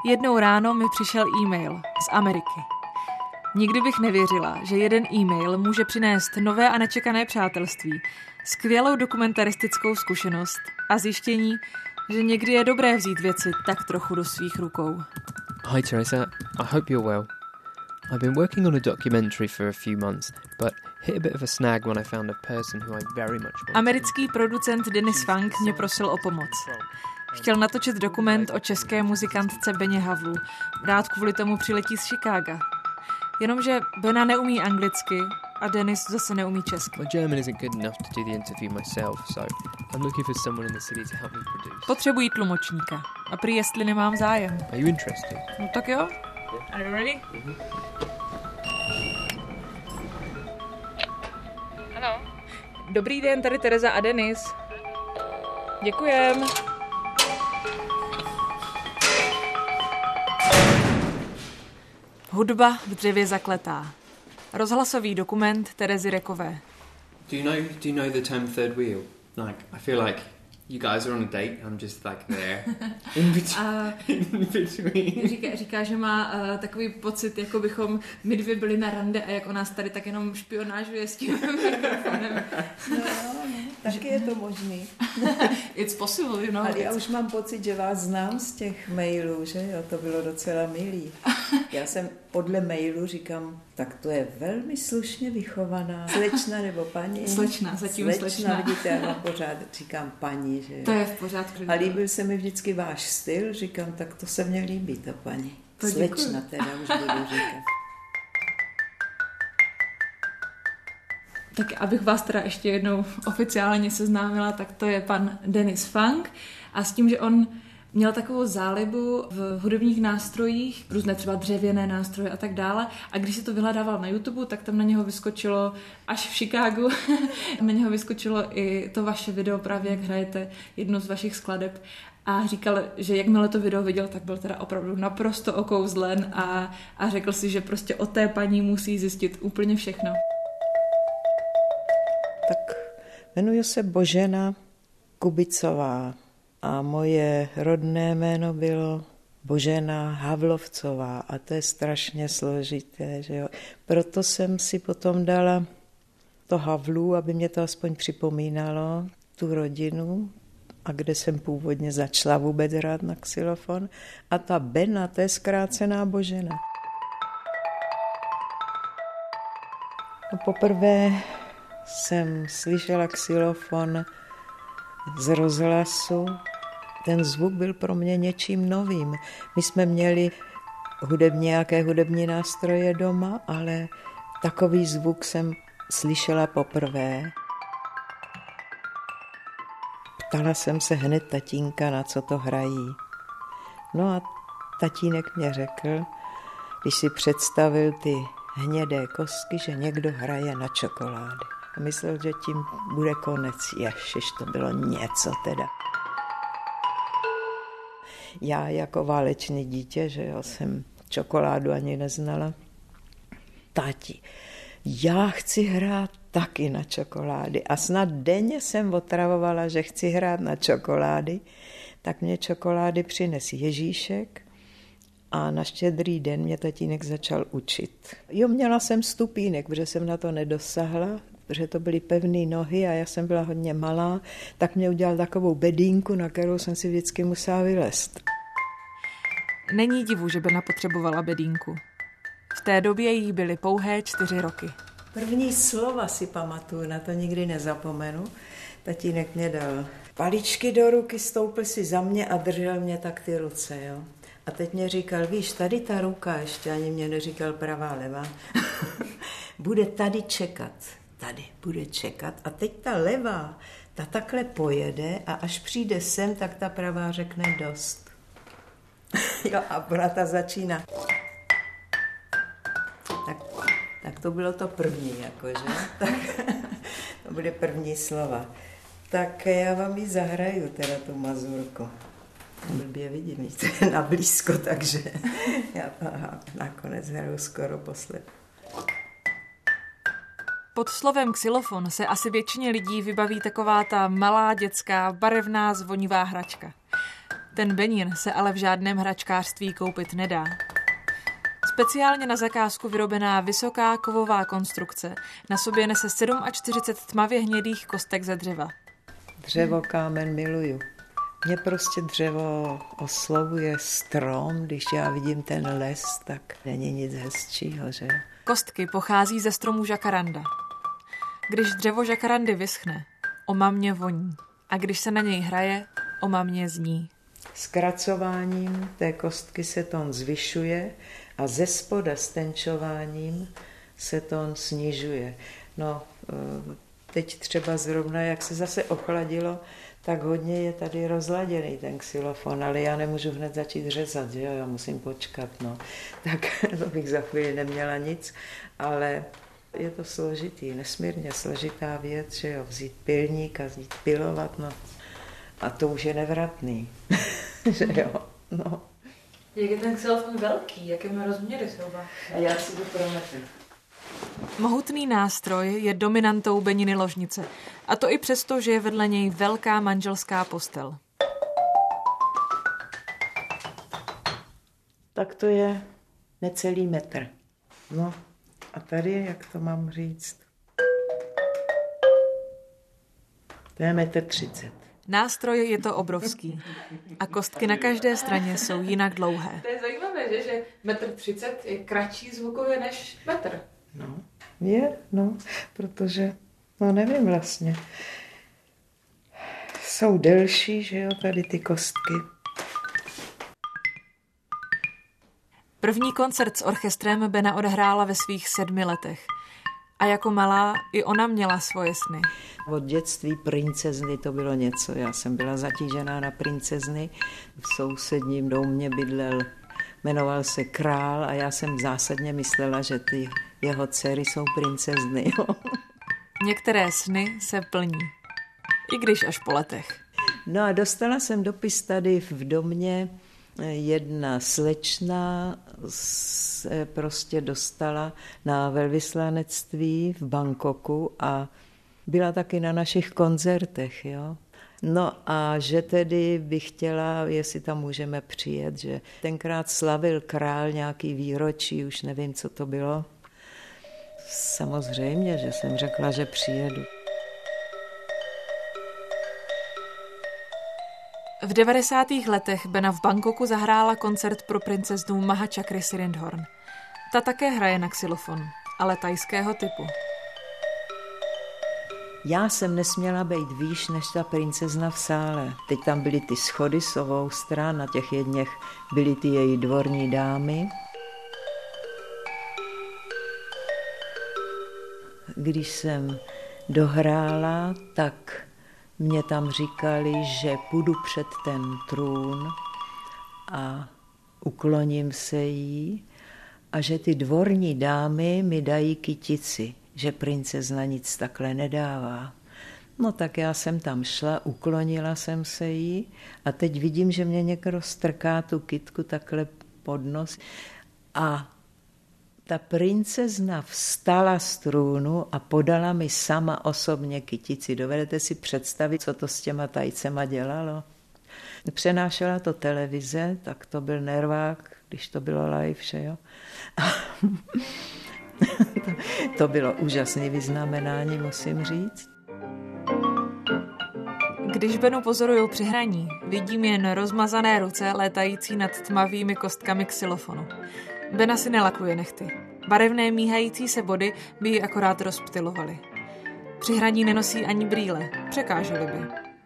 Jednou ráno mi přišel e-mail z Ameriky. Nikdy bych nevěřila, že jeden e-mail může přinést nové a nečekané přátelství, skvělou dokumentaristickou zkušenost a zjištění, že někdy je dobré vzít věci tak trochu do svých rukou. Hi Teresa, I hope you're well. I've been working on a documentary for a few months, but hit a bit of a snag when I found a person who I very much wanted. Americký producent Dennis Funk mě prosil o pomoc. Chtěl natočit dokument o české muzikantce Beně Havlu. Rád kvůli tomu přiletí z Chicaga. Jenomže Bena neumí anglicky a Dennis zase neumí česky. My German isn't good enough to do the interview myself, so I'm looking for someone in the city to help me produce. Potřebují tlumočníka. A prý jestli nemám zájem. Are you interested? No tak jo. Are you ready? Ano. Dobrý den, tady Tereza a Denis. Děkujem. Hudba v dřevě zakletá. Rozhlasový dokument Terezy Rekové. Do you know the term third wheel? Like, I feel like you guys are on a date, I'm just like there. In between. Říká, že má takový pocit, jako bychom my dvě byli na rande a jak o nás tady tak jenom špionážuje s tím mikrofonem. No, taky je to možný. It's possible, you know. Ale já už mám pocit, že vás znám z těch mailů, že jo, to bylo docela milý. Já jsem podle mailu říkám, tak to je velmi slušně vychovaná slečna nebo paní. Slečna, zatím slečna. Vidíte, já pořád říkám paní, že jo. To je v pořádku. A líbil se mi vždycky váš styl, říkám, tak to se mně líbí, ta paní. Slečna teda už budu říkat. Tak abych vás teda ještě jednou oficiálně seznámila, tak to je pan Dennis Funk a s tím, že on měl takovou zálibu v hudebních nástrojích, různé třeba dřevěné nástroje a tak dále. A když si to vyhledával na YouTube, tak tam na něho vyskočilo až v Chicagu. Na něho vyskočilo i to vaše video, právě jak hrajete jednu z vašich skladeb. A říkal, že jakmile to video viděl, tak byl teda opravdu naprosto okouzlen a řekl si, že prostě o té paní musí zjistit úplně všechno. Tak jmenuji se Božena Kubicová a moje rodné jméno bylo Božena Havlovcová a to je strašně složité, že jo. Proto jsem si potom dala to Havlu, aby mě to aspoň připomínalo, tu rodinu, a kde jsem původně začala vůbec hrát na xylofon. A ta Bena, to je zkrácená Božena. No, poprvé jsem slyšela xylofon z rozhlasu. Ten zvuk byl pro mě něčím novým. My jsme měli nějaké hudební nástroje doma, ale takový zvuk jsem slyšela poprvé. Ptala jsem se hned tatínka, na co to hrají. No a tatínek mě řekl, když si představil ty hnědé kostky, že někdo hraje na čokolády. A myslel, že tím bude konec. Ježiš, to bylo něco teda. Já jako válečné dítě, že jo, jsem čokoládu ani neznala. Tati, já chci hrát taky na čokolády. A snad denně jsem otravovala, že chci hrát na čokolády, tak mě čokolády přines Ježíšek a na Štědrý den mě tatínek začal učit. Jo, měla jsem stupínek, protože jsem na to nedosahla, protože to byly pevné nohy a já jsem byla hodně malá, tak mě udělal takovou bedínku, na kterou jsem si vždycky musela vylézt. Není divu, že Bena potřebovala bedínku. V té době jí byly pouhé 4 roky. První slova si pamatuju, na to nikdy nezapomenu. Tatínek mě dal paličky do ruky, stoupil si za mě a držel mě tak ty ruce, jo. A teď mě říkal, víš, tady ta ruka, ještě ani mě neříkal pravá, levá, bude tady čekat. Tady bude čekat. A teď ta levá, ta takhle pojede a až přijde sem, tak ta pravá řekne dost. Jo, a brata začíná. Tak to bylo to první, jakože. Tak to byly první slova. Tak já vám ji zahraju, teda tu mazurku. Blbě vidím, jste na blízko, takže já nakonec hraju skoro posled. Pod slovem xylofon se asi většině lidí vybaví taková ta malá dětská barevná zvonivá hračka. Ten Benin se ale v žádném hračkářství koupit nedá. Speciálně na zakázku vyrobená vysoká kovová konstrukce na sobě nese 47 tmavě hnědých kostek ze dřeva. Dřevo, kámen miluju. Mě prostě dřevo oslovuje, strom, když já vidím ten les, tak není nic hezčího, že? Kostky pochází ze stromu žakaranda. Když dřevo žakarandy vyschne, omamně voní. A když se na něj hraje, omamně zní. Zkracováním té kostky se tón zvyšuje a ze spoda stenčováním se tón snižuje. No, teď třeba zrovna, jak se zase ochladilo, tak hodně je tady rozladěný ten xylofon, ale já nemůžu hned začít řezat, že jo, já musím počkat, no. Tak to bych za chvíli neměla nic, ale je to složitý, nesmírně složitá věc, že jo, vzít pilník a vzít pilovat, no. A to už je nevratný, že jo, no. Jak je ten xylofon velký, jaké má rozměry zhruba? A já si to prometu. Mohutný nástroj je dominantou Beniny ložnice. A to i přesto, že je vedle něj velká manželská postel. Tak to je necelý metr. No a tady, jak to mám říct, to je 1,30 m. Nástroj je to obrovský. A kostky na každé straně jsou jinak dlouhé. To je zajímavé, že 1,30 m je kratší zvukově než metr. No, protože, no nevím vlastně, jsou delší, že jo, tady ty kostky. První koncert s orchestrem Bena odehrála ve svých 7 letech. A jako malá i ona měla svoje sny. Od dětství princezny to bylo něco. Já jsem byla zatížená na princezny. V sousedním domě bydlel, jmenoval se Král a já jsem zásadně myslela, že ty jeho dcery jsou princezny. Jo. Některé sny se plní. I když až po letech. No a dostala jsem dopis tady v domě. Jedna slečna se prostě dostala na velvyslanectví v Bangkoku a byla taky na našich koncertech, jo. No a že tedy bych chtěla, jestli tam můžeme přijet, že tenkrát slavil Král nějaký výročí, už nevím, co to bylo. Samozřejmě, že jsem řekla, že přijedu. V 90. letech Bena v Bangkoku zahrála koncert pro princeznu Mahachakri Sirindhorn. Ta také hraje na xylofon, ale thajského typu. Já jsem nesměla být výš než ta princezna v sále. Teď tam byly ty schody z obou stran, na těch jedněch byly ty její dvorní dámy. Když jsem dohrála, tak mě tam říkali, že půjdu před ten trůn a ukloním se jí a že ty dvorní dámy mi dají kytici, že princezna nic takhle nedává. No tak já jsem tam šla, uklonila jsem se jí a teď vidím, že mě někdo strká tu kytku takhle pod nos a ta princezna vstala z trůnu a podala mi sama osobně kytici. Dovedete si představit, co to s těma tajcema dělalo? Přenášela to televize, tak to byl nervák, když to bylo live, že jo? To bylo úžasné vyznamenání, musím říct. Když Benu pozoruju při hraní, vidím jen rozmazané ruce létající nad tmavými kostkami xylofonu. Bena si nelakuje nehty. Barevné míhající se body by ji akorát rozptylovaly. Při hraní nenosí ani brýle, překážely by.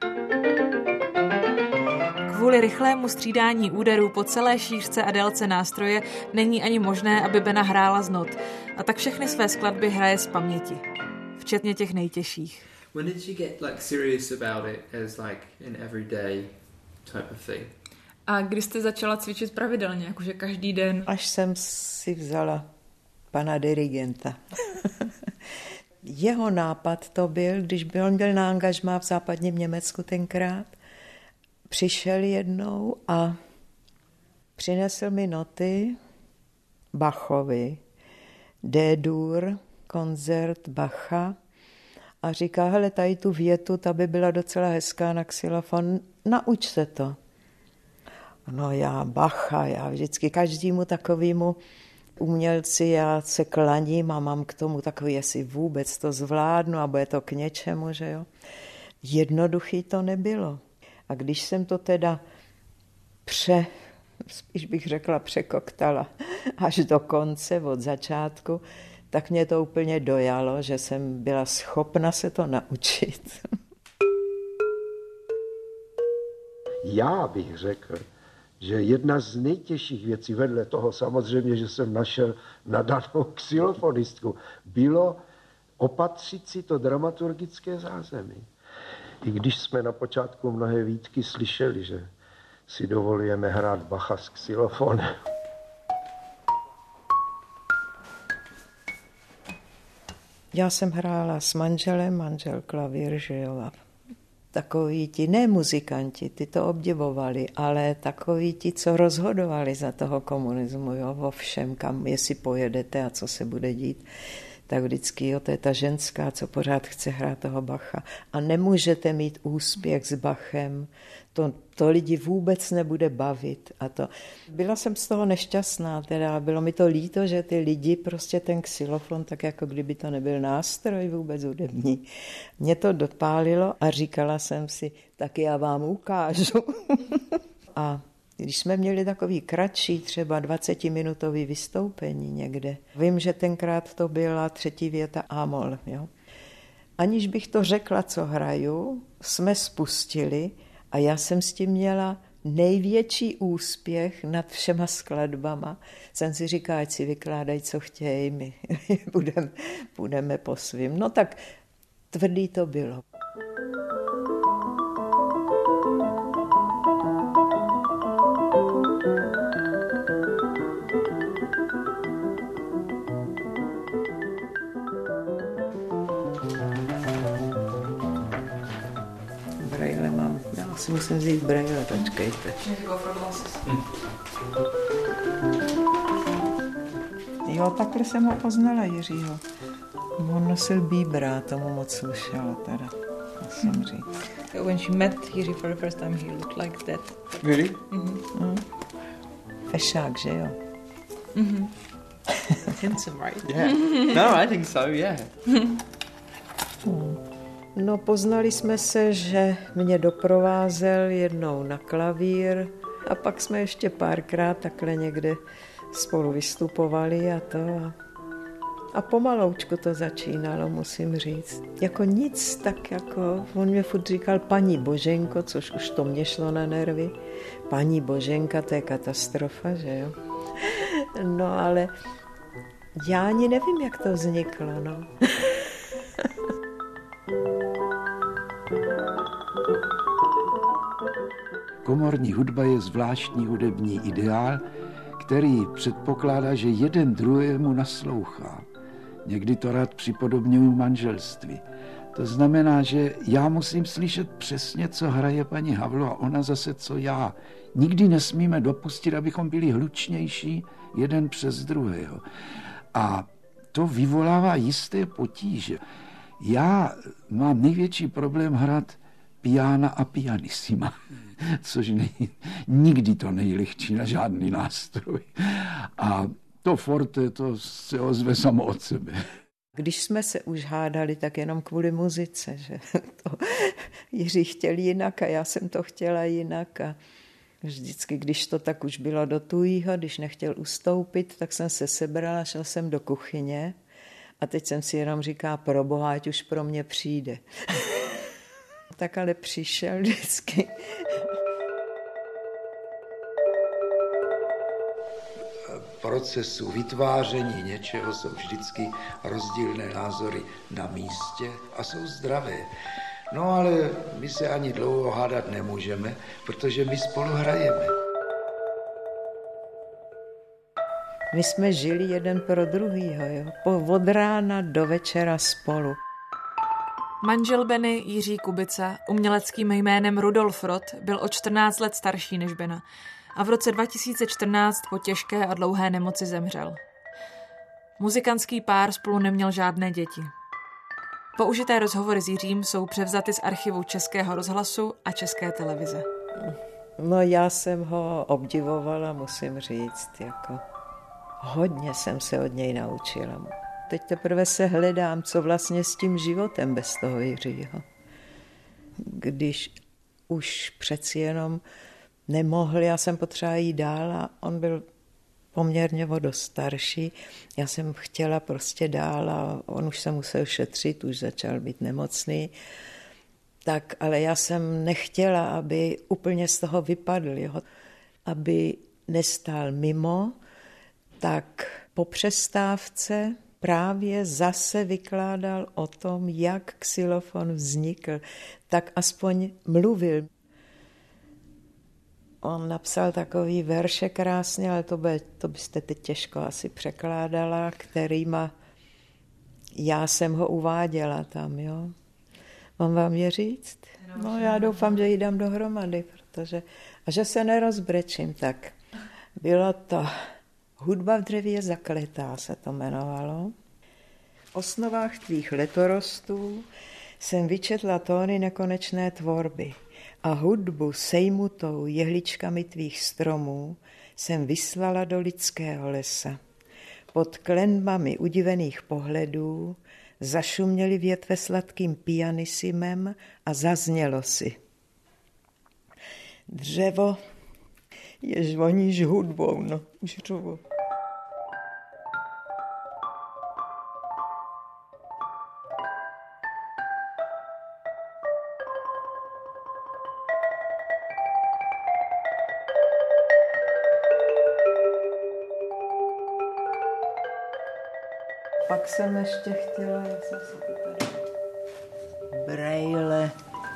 Kvůli rychlému střídání úderů po celé šířce a délce nástroje není ani možné, aby Bena hrála z not, a tak všechny své skladby hraje z paměti, včetně těch nejtěžších. When did you get like serious about it as like an everyday type of thing? A kdy jste začala cvičit pravidelně, jakože každý den? Až jsem si vzala pana dirigenta. Jeho nápad to byl, když on byl na angažmá v západním Německu tenkrát, přišel jednou a přinesl mi noty Bachovi, D-dur, koncert Bacha a říká, hele, tady tu větu, ta by byla docela hezká na xylofon, nauč se to. No já Bacha, já vždycky každému takovému umělci já se klaním a mám k tomu takový, jestli vůbec to zvládnu a bude to k něčemu, že jo. Jednoduchý to nebylo. A když jsem to teda spíš bych řekla překoktala až do konce, od začátku, tak mě to úplně dojalo, že jsem byla schopna se to naučit. Já bych řekl, že jedna z nejtěžších věcí vedle toho samozřejmě, že jsem našel nadanou xylofonistku, bylo opatřit si to dramaturgické zázemí. I když jsme na počátku mnohé výtky slyšeli, že si dovolujeme hrát Bacha s xylofonem. Já jsem hrála s manželem, manžel klavír, že jo, a takoví ti, ne muzikanti, ty to obdivovali, ale takoví ti, co rozhodovali za toho komunismu, jo, vo všem, kam, jestli pojedete a co se bude dít, tak vždycky, jo, to je ta ženská, co pořád chce hrát toho Bacha. A nemůžete mít úspěch s Bachem, to lidi vůbec nebude bavit. A to. Byla jsem z toho nešťastná, teda bylo mi to líto, že ty lidi, prostě ten xylofon, tak jako kdyby to nebyl nástroj vůbec hudební. Mě to dopálilo a říkala jsem si, tak já vám ukážu. A když jsme měli takový kratší, třeba 20-minutový vystoupení někde, vím, že tenkrát to byla 3. věta A-moll, jo. Aniž bych to řekla, co hraju, jsme spustili a já jsem s tím měla největší úspěch nad všema skladbama. Jsem si říkala, ať si vykládají, co chtějí, my budeme po svým. No tak tvrdý to bylo. Braille mám. Já si musím vzít braille, počkejte. Jo, takhle jsem ho poznala, Jiřího. On nosil bíbra, tomu moc slušelo teda, musím říct. When she met Jiří for the first time, he looked like that. Really? Fešák, že jo? Handsome, right? Yeah. No, I think so, yeah. No, poznali jsme se, že mě doprovázel jednou na klavír a pak jsme ještě párkrát takhle někde spolu vystupovali a to. A pomaloučku to začínalo, musím říct. Jako nic, tak jako, on mě furt říkal paní Boženko, což už to mě šlo na nervy. Paní Boženka, to je katastrofa, že jo? No, ale já ani nevím, jak to vzniklo, no. Komorní hudba je zvláštní hudební ideál, který předpokládá, že jeden druhému naslouchá. Někdy to rád připodobňuji manželství. To znamená, že já musím slyšet přesně, co hraje paní Havlo a ona zase, co já. Nikdy nesmíme dopustit, abychom byli hlučnější jeden přes druhého. A to vyvolává jisté potíže. Já mám největší problém hrát piana a pianissima, což nikdy to nejlehčí na žádný nástroj. A to forte, to se ozve samo od sebe. Když jsme se už hádali, tak jenom kvůli muzice, že to Jiří chtěl jinak a já jsem to chtěla jinak a vždycky, když to tak už bylo do tujího, když nechtěl ustoupit, tak jsem se sebrala, šel jsem do kuchyně a teď jsem si jenom říká, proboha, ať už pro mě přijde. Tak ale přišel vždycky. Procesu vytváření něčeho jsou vždycky rozdílné názory na místě a jsou zdravé. No ale my se ani dlouho hádat nemůžeme, protože my spolu hrajeme. My jsme žili jeden pro druhýho, jo? Od rána do večera spolu. Manžel Benny, Jiří Kubica, uměleckým jménem Rudolf Roth, byl o 14 let starší než Bena a v roce 2014 po těžké a dlouhé nemoci zemřel. Muzikantský pár spolu neměl žádné děti. Použité rozhovory s Jiřím jsou převzaty z archivu Českého rozhlasu a České televize. No já jsem ho obdivovala, musím říct, jako hodně jsem se od něj naučila. Teď teprve se hledám, co vlastně s tím životem bez toho Jiřího. Když už přeci jenom nemohl, já jsem potřeba jít dál a on byl poměrně o dost starší. Já jsem chtěla prostě dál a on už se musel šetřit, už začal být nemocný. Tak, ale já jsem nechtěla, aby úplně z toho vypadl, jo? Aby nestál mimo, tak po přestávce právě zase vykládal o tom, jak xylofon vznikl, tak aspoň mluvil. On napsal takový verše krásně, ale to byste teď těžko asi překládala, kterýma já jsem ho uváděla tam, jo. Mám vám je říct? No já doufám, že ji dám dohromady, a že se nerozbrečím, tak bylo to Hudba v dřevě zakletá se to jmenovalo. V osnovách tvých letorostů jsem vyčetla tóny nekonečné tvorby a hudbu sejmutou jehličkami tvých stromů jsem vyslala do lidského lesa. Pod klenbami udivených pohledů zašuměly větve sladkým pianisimem a zaznělo si. Dřevo je žvoníš hudbou, no, žruvo. Pak jsem ještě chtěla, jak jsem si to tady... Braille.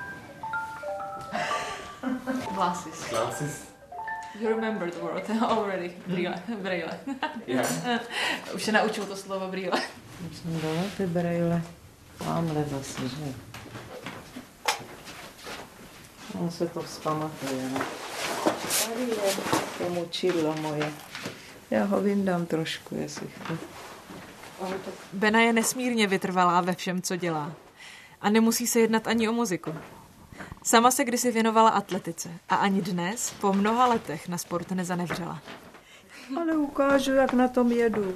Glasses. You remember the word already. Braille. Yeah. Už se naučil to slovo brýle. Už jsem dala ty braille. Mámhle zase, že? On se to vzpamatuje. Tady je to mučidlo moje. Já ho vyndám trošku, jestli chci. Bena je nesmírně vytrvalá ve všem, co dělá. A nemusí se jednat ani o muziku. Sama se kdysi věnovala atletice a ani dnes, po mnoha letech, na sport nezanevřela. Ale ukážu, jak na tom jedu.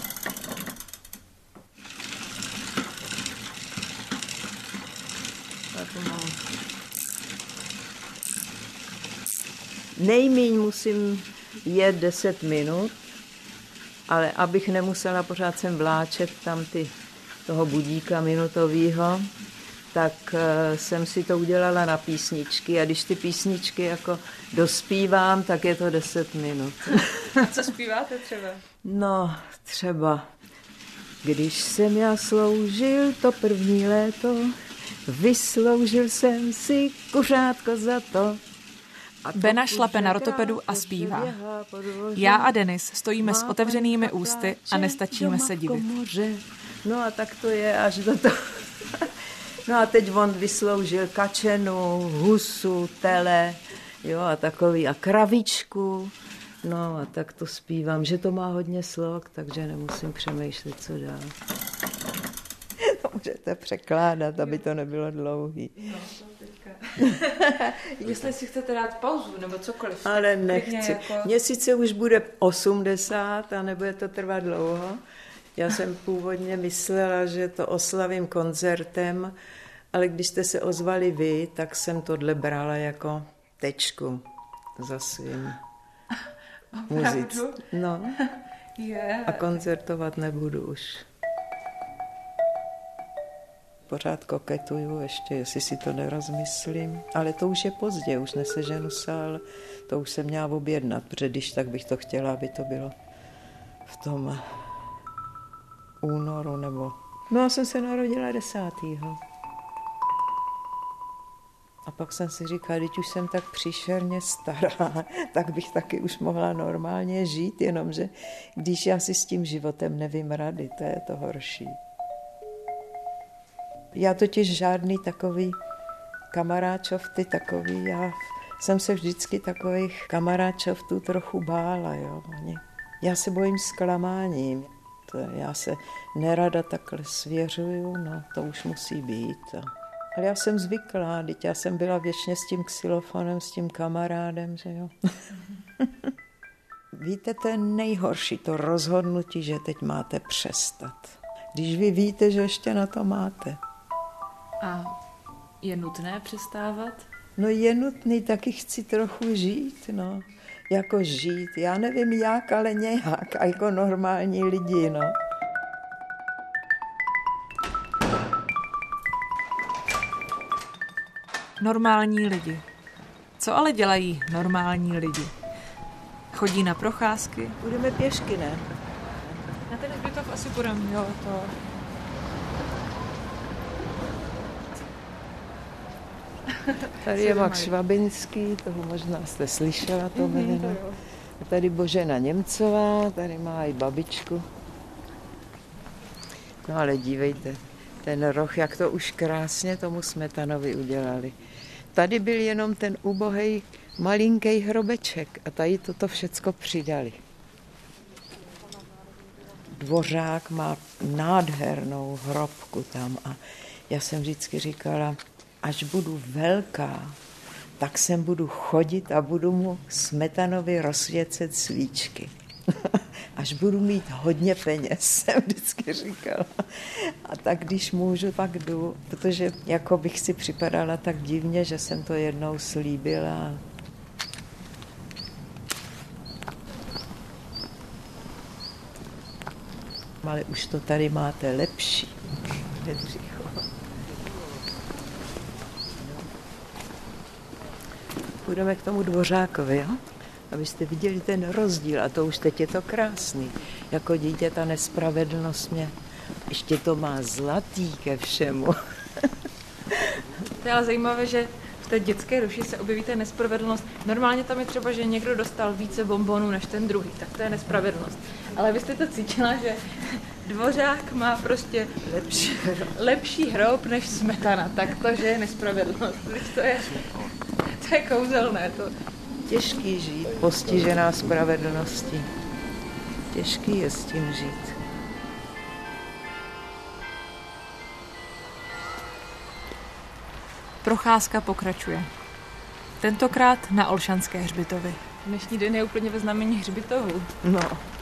Nejmíň musím jet 10 minut, ale abych nemusela pořád sem vláčet tam toho budíka minutovýho, tak jsem si to udělala na písničky a když ty písničky jako dospívám, tak je to 10 minut. A co zpíváte třeba? No, třeba, když jsem já sloužil to první léto, vysloužil jsem si kuřátko za to. Bena šlape na rotopedu a zpívá. Já a Denis stojíme s otevřenými ústy a nestačíme se divit. No a tak to je až do toho. No a teď on vysloužil kačenu, husu, tele, jo, a takový, a kravičku. No a tak to zpívám, že to má hodně slok, takže nemusím přemýšlet, co dál. To můžete překládat, aby to nebylo dlouhý. No, to teďka. Jestli si chcete dát pauzu, nebo cokoliv. Ale nechci. Jako... Mně sice už bude 80 a nebude to trvat dlouho. Já jsem původně myslela, že to oslavím koncertem, ale když jste se ozvali vy, tak jsem tohle brala jako tečku za svým muzic. No. A koncertovat nebudu už. Pořád koketuju ještě, jestli si to nerozmyslím, ale to už je pozdě, už neseženu sál, to už jsem měla objednat, protože když tak bych to chtěla, aby to bylo v tom únoru nebo... No já jsem se narodila 10. A pak jsem si říkala, když už jsem tak příšerně stará, tak bych taky už mohla normálně žít, jenomže když já si s tím životem nevím rady, to je to horší. Já totiž žádný takový kamaráčovty takový, já jsem se vždycky takových kamaráčovtů trochu bála, jo. Já se bojím zklamáním. Já se nerada takhle svěřuju, no to už musí být. Ale já jsem zvyklá, teď já jsem byla věčně s tím xylofonem, s tím kamarádem, že jo. Víte, to je nejhorší, to rozhodnutí, že teď máte přestat. Když vy víte, že ještě na to máte. A je nutné přestávat? No je nutný, taky chci trochu žít, no. Jako žít, já nevím jak, ale nějak, jako normální lidi, no. Normální lidi. Co ale dělají normální lidi? Chodí na procházky? Budeme pěšky, ne? Na ten hřbitov asi budeme, jo, to... Tady je Max Švabinský, toho možná jste slyšela, to jméno. Tady Božena Němcová, tady má i babičku. No ale dívejte, ten roh, jak to už krásně tomu Smetanovi udělali. Tady byl jenom ten ubohej malinký hrobeček a tady toto všecko přidali. Dvořák má nádhernou hrobku tam a já jsem vždycky říkala, až budu velká, tak sem budu chodit a budu mu Smetanovi rozsvěcet svíčky. Až budu mít hodně peněz, jsem vždycky říkala. A tak když můžu, pak jdu, protože jako bych si připadala tak divně, že jsem to jednou slíbila. Ale už to tady máte lepší. Půjdeme k tomu Dvořákovi, jo? Abyste viděli ten rozdíl. A to už teď je to krásný. Jako dítě ta nespravedlnost mě... Ještě to má zlatý ke všemu. To je ale zajímavé, že v té dětské duši se objeví ta nespravedlnost. Normálně tam je třeba, že někdo dostal více bonbonů než ten druhý. Tak to je nespravedlnost. Ale vy jste to cítila, že Dvořák má prostě lepší hrob než Smetana. Tak to, že je nespravedlnost. To je kouzelné. To. Těžký žít, postižená spravedlností. Těžký je s tím žít. Procházka pokračuje. Tentokrát na Olšanské hřbitovy. Dnešní den je úplně ve znamení hřbitovů. No.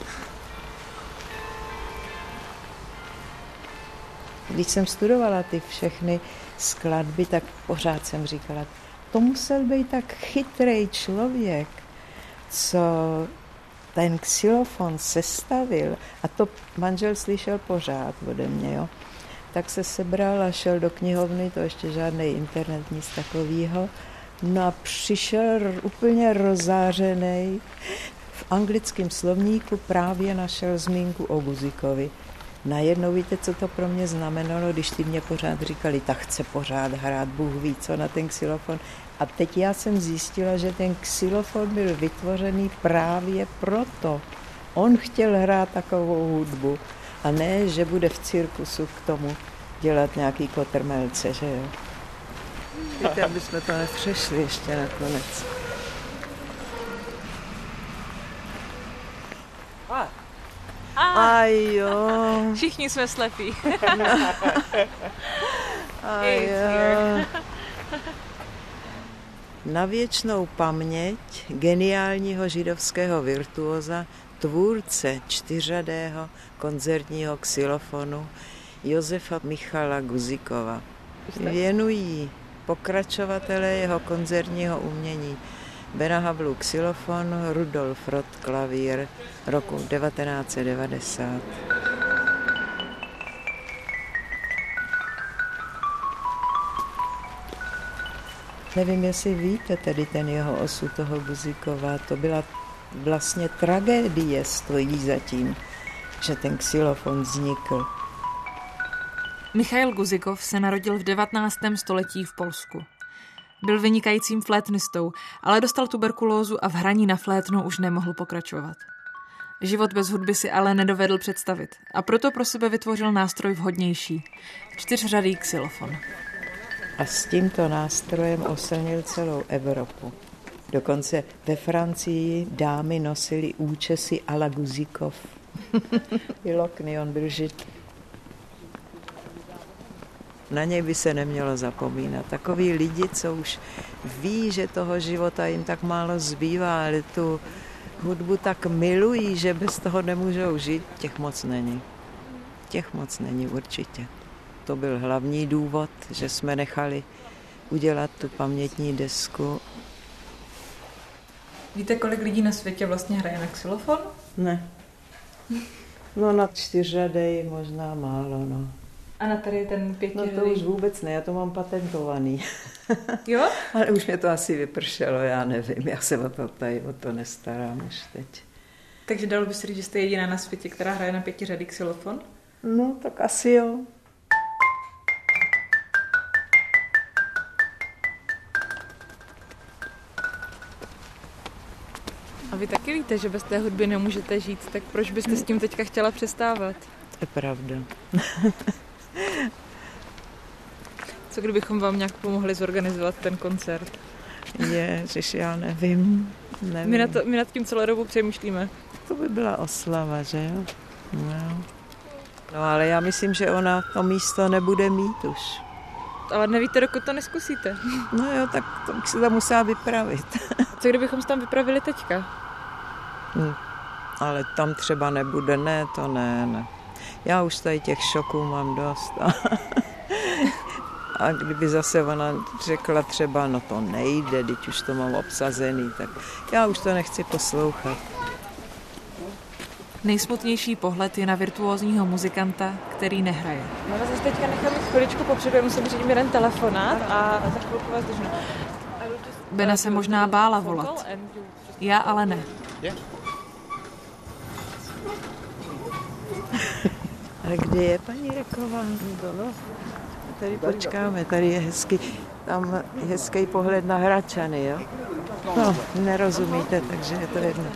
Když jsem studovala ty všechny skladby, tak pořád jsem říkala, to musel být tak chytrý člověk, co ten xylofon sestavil. A to manžel slyšel pořád ode mě, jo. Tak se sebral a šel do knihovny, to ještě žádný internet, nic takového. No a přišel úplně rozářený. V anglickém slovníku právě našel zmínku o Guzikovi. Najednou víte, co to pro mě znamenalo, když ty mě pořád říkali, tak chce pořád hrát, Bůh ví co na ten xylofon. A teď já jsem zjistila, že ten xylofon byl vytvořený právě proto. On chtěl hrát takovou hudbu a ne, že bude v cirkusu k tomu dělat nějaký kotrmelce, že jo. Víte, aby jsme to nepřešli ještě nakonec. Aj jo. Všichni jsme slepí. Aj jo. Na věčnou paměť geniálního židovského virtuóza, tvůrce čtyřadého koncertního xylofonu Josefa Michala Guzikova. Věnují pokračovatelé jeho koncertního umění Bena Havlu xylofon, Rudolf Roth klavír roku 1990. Nevím, jestli víte tedy ten jeho osud toho Guzikova. To byla vlastně tragédie, stojí za tím, že ten xylofon vznikl. Michail Guzikov se narodil v 19. století v Polsku. Byl vynikajícím flétnistou, ale dostal tuberkulózu a v hraní na flétnu už nemohl pokračovat. Život bez hudby si ale nedovedl představit a proto pro sebe vytvořil nástroj vhodnější. Čtyřřadý xylofon. A s tímto nástrojem oslnil celou Evropu. Dokonce ve Francii dámy nosily účesy à la Guzikov. I lokny, on byl žid. Na něj by se nemělo zapomínat. Takový lidi, co už ví, že toho života jim tak málo zbývá, ale tu hudbu tak milují, že bez toho nemůžou žít, těch moc není. Těch moc není určitě. To byl hlavní důvod, že jsme nechali udělat tu pamětní desku. Víte, kolik lidí na světě vlastně hraje na xylofon? Ne. No na 4řadej možná málo, no. A na tady ten 5řadej? No to už vůbec ne, já to mám patentovaný. Jo? Ale už mě to asi vypršelo, já nevím, já se o to nestarám už teď. Takže dalo by se říct, že jste jediná na světě, která hraje na 5řadý xylofon? No, tak asi jo. A vy taky víte, že bez té hudby nemůžete žít, tak proč byste s tím teďka chtěla přestávat? To je pravda. Co kdybychom vám nějak pomohli zorganizovat ten koncert? Ježiš, já nevím. My nad tím celou dobu přemýšlíme. To by byla oslava, že jo? No ale já myslím, že ona to místo nebude mít už. Ale nevíte, dokud to neskusíte. No jo, tak to bych se tam musela vypravit. Co kdybychom se tam vypravili teďka? Ale tam třeba nebude, ne. Já už tady těch šoků mám dost. A kdyby zase ona řekla třeba, no to nejde, teď už to mám obsazený, tak já už to nechci poslouchat. Nejsmutnější pohled je na virtuózního muzikanta, který nehraje. Já vás teďka nechám chviličku popředu, musím říct jeden telefonát a za chvilku vás držím. Bena se možná bála volat. Já ale ne. Ale kde je paní Reková? Tady počkáme, tady je hezký, tam je hezký pohled na Hradčany, jo? No, nerozumíte, takže je to jedno.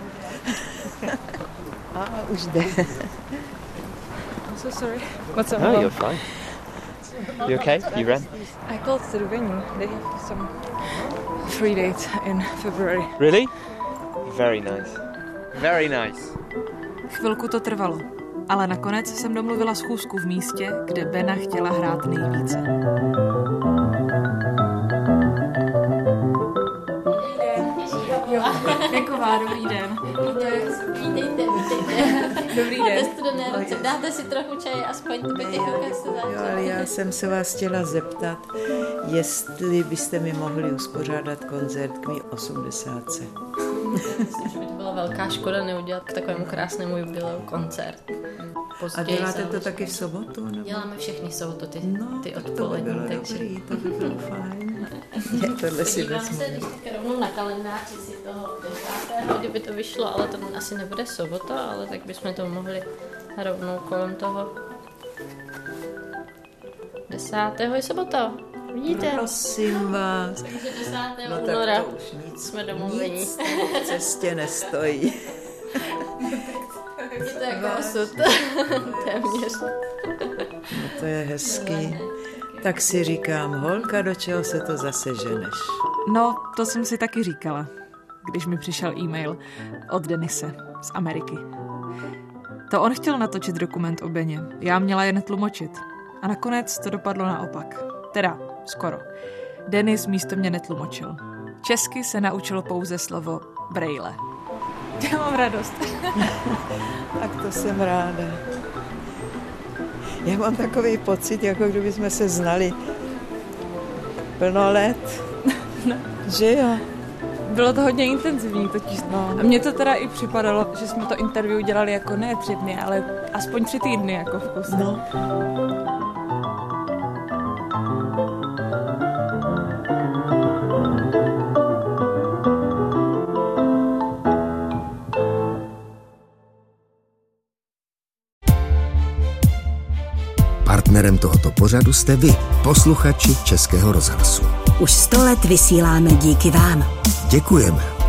A už jde. I'm so sorry. What's up? No, you're fine. You okay? You ran? I called to the venue. They have some free dates in February. Really? Very nice. Very nice. Chvilku to trvalo, ale nakonec jsem domluvila schůzku v místě, kde Bena chtěla hrát nejvíce. Reková, dobrý den. Vítejte. Dobrý den. Máte studené ruce, dáte si trochu čaje, aspoň to by těch se Jo, ale já jsem se vás chtěla zeptat, jestli byste mi mohli uspořádat koncert k mý 80. Myslím, že by to byla velká škoda neudělat k takovému krásnému jubileu koncert. A Později děláte to taky v sobotu? Nebo? Děláme všechny sobotu, ty to by odpolední. bylo Takže... dobrý, to by bylo fajn. Tohle si Dívám vezmu. se, když teďka rovnou na kalendář, jestli toho 10. kdyby to vyšlo, ale to asi nebude sobota, ale tak bychom to mohli rovnou kolem toho 10. je sobota. Vidíte? Prosím vás. Takže 10. No února tak to už nic, jsme domluveni. nic v cestě nestojí. Je to jako osud. Téměř. No to je hezký. Tak si říkám, holka, do čeho se to zase ženeš? No, to jsem si taky říkala, když mi přišel e-mail od Denise z Ameriky. To on chtěl natočit dokument o Beně, já měla jen tlumočit. A nakonec to dopadlo naopak. Teda, skoro. Denis místo mě netlumočil. Česky se naučil pouze slovo brejle. Já mám radost. Tak to jsem ráda. Já mám takový pocit, jako kdyby jsme se znali plno let. No. Že jo? Bylo to hodně intenzivní totiž. No. A mně to teda i připadalo, že jsme to interview dělali jako ne 3 dny, ale aspoň 3 týdny jako v kuse. No. Partnerem tohoto pořadu jste vy, posluchači Českého rozhlasu. Už 100 let vysíláme díky vám. Děkujeme.